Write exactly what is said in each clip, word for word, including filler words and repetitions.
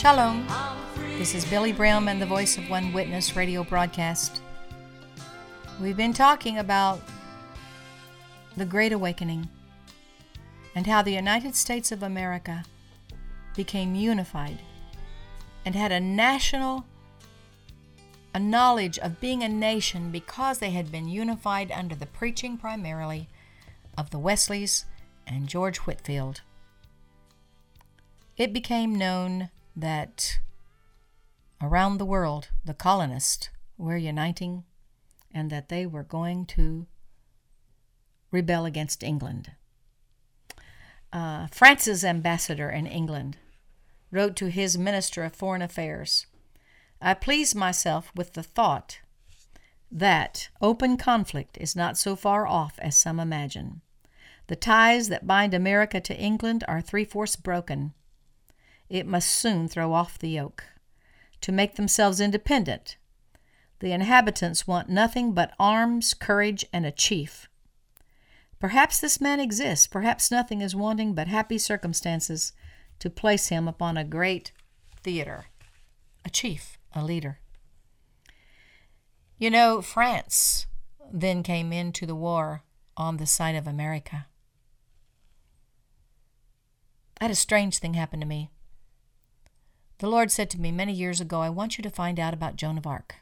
Shalom. This is Billy Brim and the Voice of One Witness radio broadcast. We've been talking about the Great Awakening and how the United States of America became unified and had a national a knowledge of being a nation because they had been unified under the preaching primarily of the Wesleys and George Whitefield. It became known that around the world the colonists were uniting and that they were going to rebel against England. Uh, France's ambassador in England wrote to his Minister of Foreign Affairs, "I please myself with the thought that open conflict is not so far off as some imagine. The ties that bind America to England are three-fourths broken. It must soon throw off the yoke. To make themselves independent, the inhabitants want nothing but arms, courage, and a chief. Perhaps this man exists, perhaps nothing is wanting but happy circumstances to place him upon a great theater. A chief, a leader." You know, France then came into the war on the side of America. I had a strange thing happen to me. The Lord said to me many years ago, "I want you to find out about Joan of Arc."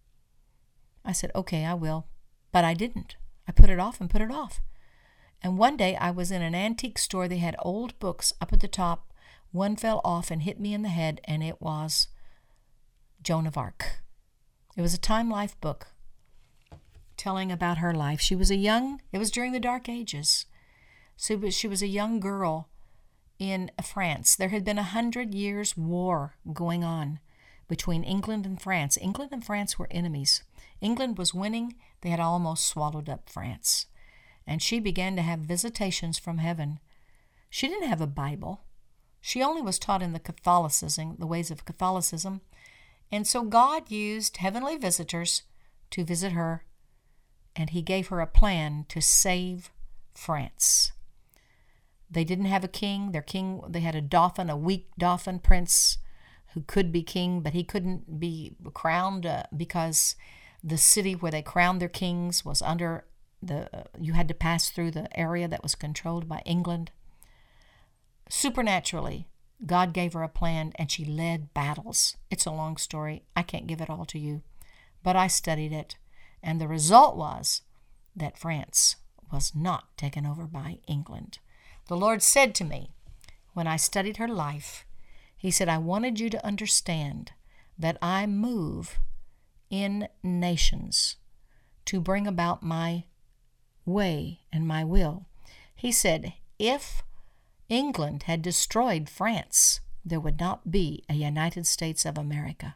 I said, "Okay, I will." But I didn't. I put it off and put it off. And one day I was in an antique store. They had old books up at the top. One fell off and hit me in the head, and it was Joan of Arc. It was a Time Life book telling about her life. She was a young, it was during the Dark Ages. So she was a young girl in France. There had been a hundred years war going on between England and France. England and France were enemies. England was winning. They had almost swallowed up France. And she began to have visitations from heaven. She didn't have a Bible. She only was taught in the Catholicism, the ways of Catholicism. And so God used heavenly visitors to visit her, and he gave her a plan to save France. They didn't have a king. Their king, they had a dauphin, a weak dauphin prince who could be king, but he couldn't be crowned uh, because the city where they crowned their kings was under the, uh, you had to pass through the area that was controlled by England. Supernaturally, God gave her a plan, and she led battles. It's a long story. I can't give it all to you, but I studied it, and the result was that France was not taken over by England. The Lord said to me, when I studied her life, he said, "I wanted you to understand that I move in nations to bring about my way and my will." He said, if England had destroyed France, there would not be a United States of America.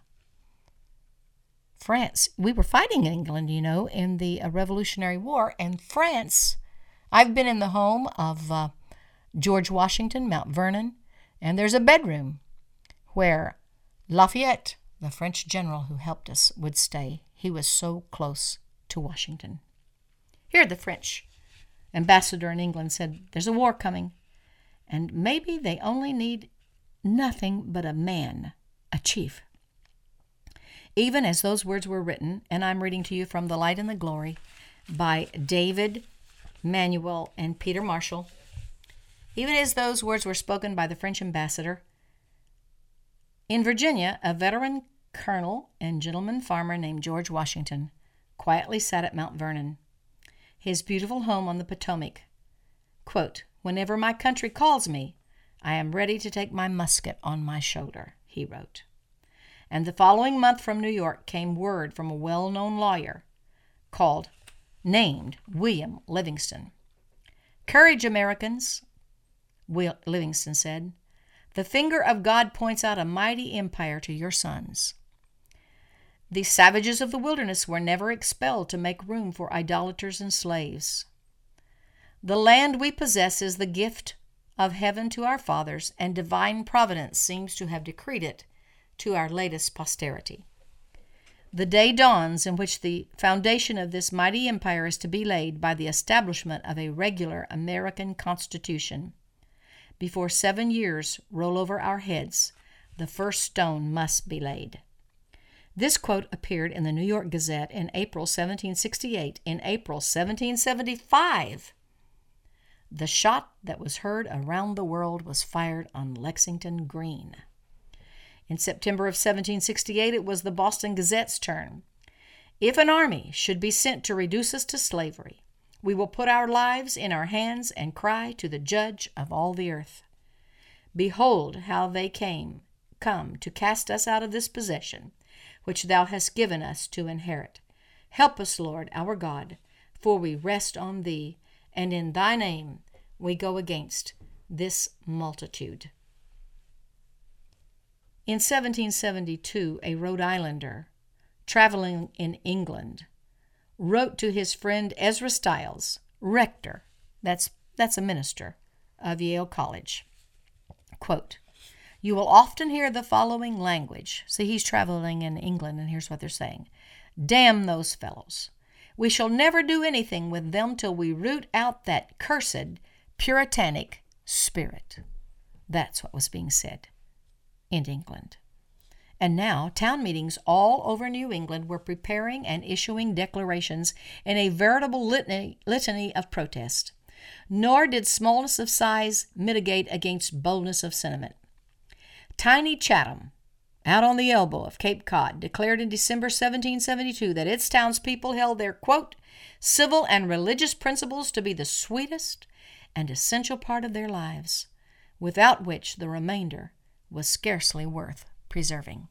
France, we were fighting England, you know, in the uh, Revolutionary War, and France, I've been in the home of uh, George Washington, Mount Vernon, and there's a bedroom where Lafayette, the French general who helped us, would stay. He was so close to Washington. Here, the French ambassador in England said, "There's a war coming, and maybe they only need nothing but a man, a chief." Even as those words were written, and I'm reading to you from The Light and the Glory by David Manuel and Peter Marshall, even as those words were spoken by the French ambassador, in Virginia, a veteran colonel and gentleman farmer named George Washington quietly sat at Mount Vernon, his beautiful home on the Potomac. Quote, "Whenever my country calls me, I am ready to take my musket on my shoulder," he wrote. And the following month from New York came word from a well-known lawyer called, named William Livingston. "Courage, Americans," Will Livingston said. "The finger of God points out a mighty empire to your sons. The savages of the wilderness were never expelled to make room for idolaters and slaves. The land we possess is the gift of heaven to our fathers, and divine providence seems to have decreed it to our latest posterity. The day dawns in which the foundation of this mighty empire is to be laid by the establishment of a regular American Constitution. Before seven years roll over our heads, The first stone must be laid. This quote appeared in the New York Gazette in April seventeen sixty-eight. In April seventeen seventy-five, the shot that was heard around the world was fired on Lexington Green. In September of seventeen sixty-eight, it was the Boston Gazette's turn. If an army should be sent to reduce us to slavery, we will put our lives in our hands and cry to the Judge of all the earth. Behold how they came, come to cast us out of this possession, which thou hast given us to inherit. Help us, Lord, our God, for we rest on thee, and in thy name we go against this multitude. In seventeen seventy-two, a Rhode Islander, traveling in England, wrote to his friend Ezra Stiles, rector, that's, that's a minister, of Yale College. Quote, "You will often hear the following language." See, he's traveling in England, and here's what they're saying. "Damn those fellows. We shall never do anything with them till we root out that cursed puritanic spirit." That's what was being said in England. And now town meetings all over New England were preparing and issuing declarations in a veritable litany, litany of protest. Nor did smallness of size mitigate against boldness of sentiment. Tiny Chatham, out on the elbow of Cape Cod, declared in December seventeen seventy-two that its townspeople held their, quote, "civil and religious principles to be the sweetest and essential part of their lives, without which the remainder was scarcely worth preserving."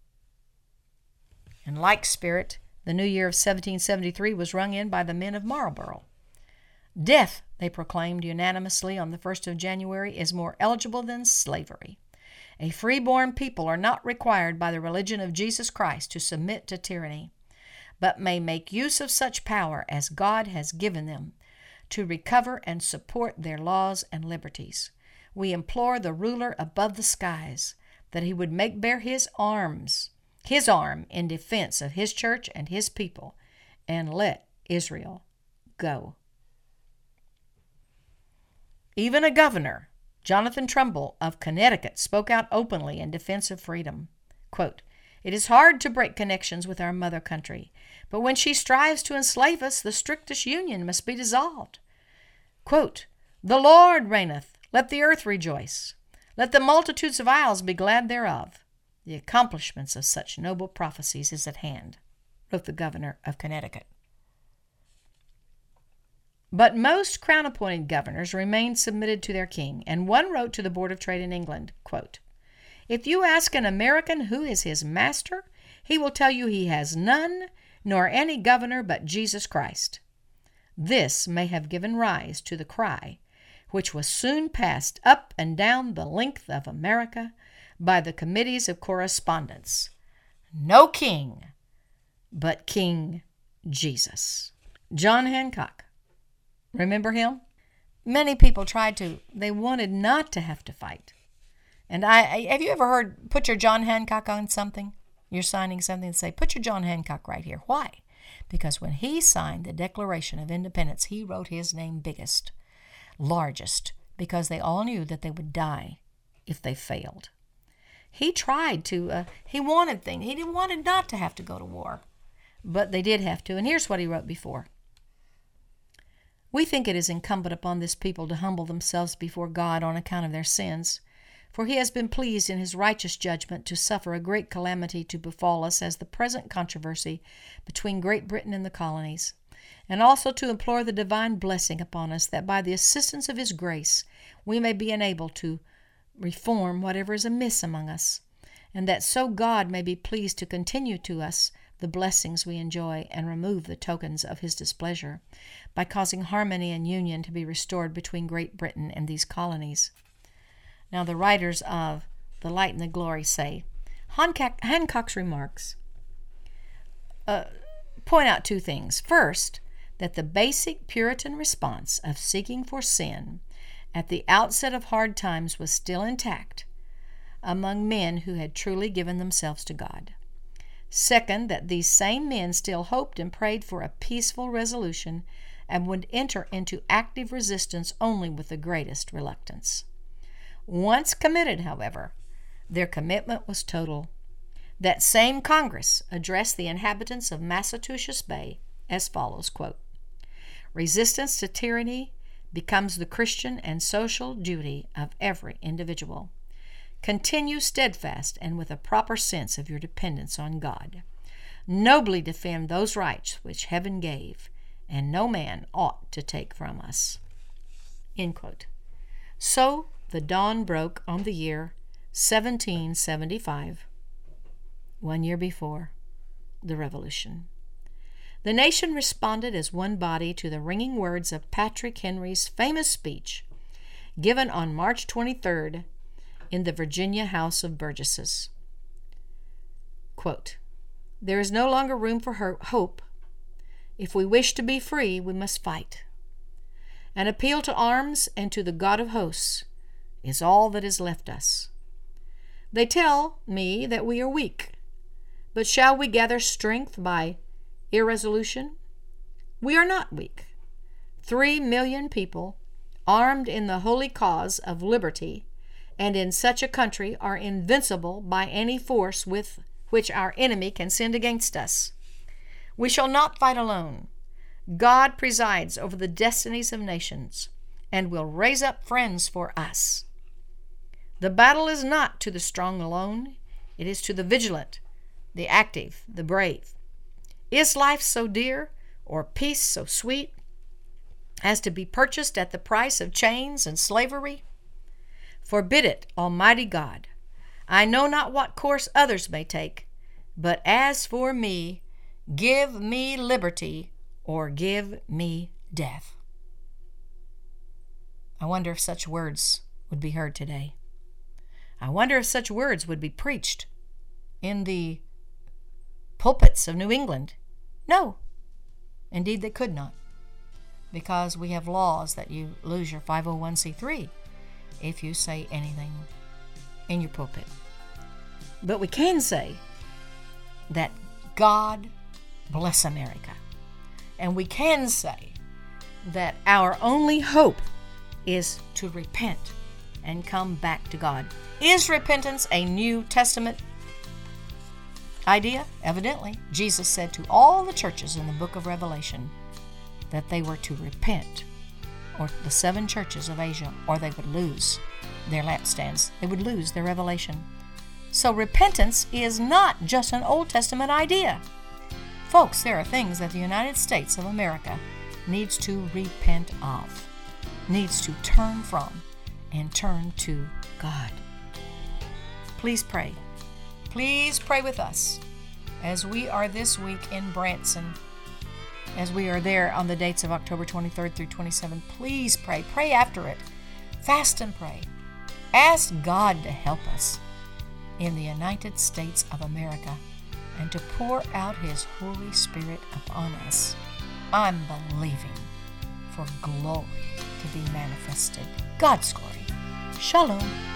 In like spirit, the new year of seventeen seventy-three was rung in by the men of Marlborough. Death, they proclaimed unanimously on the first of January, is more eligible than slavery. A free-born people are not required by the religion of Jesus Christ to submit to tyranny, but may make use of such power as God has given them to recover and support their laws and liberties. We implore the ruler above the skies that he would make bare his arms, his arm in defense of his church and his people, and let Israel go. Even a governor, Jonathan Trumbull of Connecticut, spoke out openly in defense of freedom. Quote, "It is hard to break connections with our mother country, but when she strives to enslave us, the strictest union must be dissolved." Quote, "The Lord reigneth, let the earth rejoice. Let the multitudes of isles be glad thereof. The accomplishments of such noble prophecies is at hand," wrote the governor of Connecticut. But most crown-appointed governors remained submitted to their king, and one wrote to the Board of Trade in England, quote, "If you ask an American who is his master, he will tell you he has none, nor any governor but Jesus Christ." This may have given rise to the cry, which was soon passed up and down the length of America by the committees of correspondence: "No king but King Jesus." John Hancock. Remember him? Many people tried to, they wanted not to have to fight. And I, I have you ever heard, put your John Hancock on something? You're signing something and say, put your John Hancock right here. Why? Because when he signed the Declaration of Independence, he wrote his name biggest, largest, because they all knew that they would die if they failed. He tried to, uh, he wanted things, he didn't wanted not to have to go to war, but they did have to. And here's what he wrote before. "We think it is incumbent upon this people to humble themselves before God on account of their sins, for he has been pleased in his righteous judgment to suffer a great calamity to befall us as the present controversy between Great Britain and the colonies, and also to implore the divine blessing upon us that by the assistance of his grace we may be enabled to reform whatever is amiss among us, and that so God may be pleased to continue to us the blessings we enjoy and remove the tokens of his displeasure by causing harmony and union to be restored between Great Britain and these colonies." Now the writers of The Light and the Glory say, Hancock, Hancock's remarks uh, point out two things. First, that the basic Puritan response of seeking for sin at the outset of hard times was still intact among men who had truly given themselves to God. Second, that these same men still hoped and prayed for a peaceful resolution and would enter into active resistance only with the greatest reluctance. Once committed, however, Their commitment was total. That same Congress addressed the inhabitants of Massachusetts Bay as follows, quote, "Resistance to tyranny becomes the Christian and social duty of every individual. Continue steadfast and with a proper sense of your dependence on God. Nobly defend those rights which heaven gave, and no man ought to take from us." End quote. So the dawn broke on the year seventeen seventy-five, one year before the Revolution. The nation responded as one body to the ringing words of Patrick Henry's famous speech given on March twenty-third in the Virginia House of Burgesses. Quote, "There is no longer room for hope. If we wish to be free, we must fight. An appeal to arms and to the God of hosts is all that is left us. They tell me that we are weak, but shall we gather strength by irresolution? We are not weak. Three million people, armed in the holy cause of liberty, and in such a country, are invincible by any force with which our enemy can send against us. We shall not fight alone. God presides over the destinies of nations and will raise up friends for us. The battle is not to the strong alone. It is to the vigilant, the active, the brave. Is life so dear or peace so sweet as to be purchased at the price of chains and slavery? Forbid it, Almighty God. I know not what course others may take, but as for me, give me liberty or give me death." I wonder if such words would be heard today. I wonder if such words would be preached in the pulpits of New England. No, indeed they could not, because we have laws that you lose your five oh one c three if you say anything in your pulpit. But we can say that God bless America. And we can say that our only hope is to repent and come back to God. Is repentance a New Testament idea? Evidently. Jesus said to all the churches in the book of Revelation that they were to repent, or the seven churches of Asia, or they would lose their lampstands. They would lose their revelation. So repentance is not just an Old Testament idea. Folks, there are things that the United States of America needs to repent of, needs to turn from, and turn to God. Please pray. Please pray with us as we are this week in Branson, as we are there on the dates of October twenty-third through twenty-seventh. Please pray. Pray after it. Fast and pray. Ask God to help us in the United States of America and to pour out His Holy Spirit upon us. I'm believing for glory to be manifested. God's glory. Shalom.